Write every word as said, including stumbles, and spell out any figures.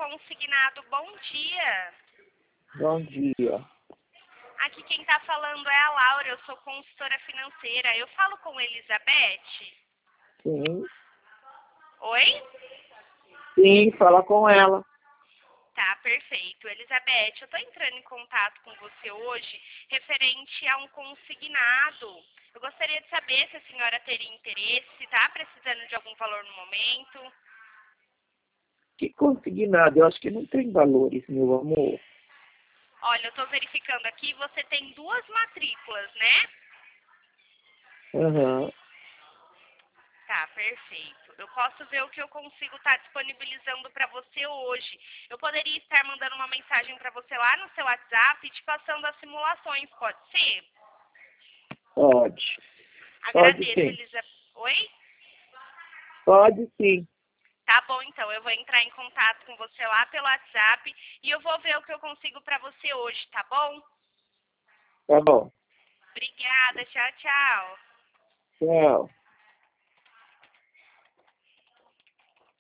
consignado. Bom dia. Bom dia. Aqui quem está falando é a Laura, eu sou consultora financeira. Eu falo com Elizabeth? Sim, Oi? sim, fala com ela. Tá, perfeito. Elizabeth, eu estou entrando em contato com você hoje referente a um consignado. Eu gostaria de saber se a senhora teria interesse, se está precisando de algum valor no momento. Que consignado? Eu acho que não tem valores, meu amor. Olha, eu estou verificando aqui, você tem duas matrículas, né? Aham. Tá, perfeito. Eu posso ver o que eu consigo estar disponibilizando para você hoje. Eu poderia estar mandando uma mensagem para você lá no seu WhatsApp e te passando as simulações, pode ser? Pode. Pode Agradeço, sim. Elisa. Oi? Pode sim. Tá bom, então. Eu vou entrar em contato com você lá pelo WhatsApp e eu vou ver o que eu consigo para você hoje, tá bom? Tá bom. Obrigada. Tchau, tchau. Tchau.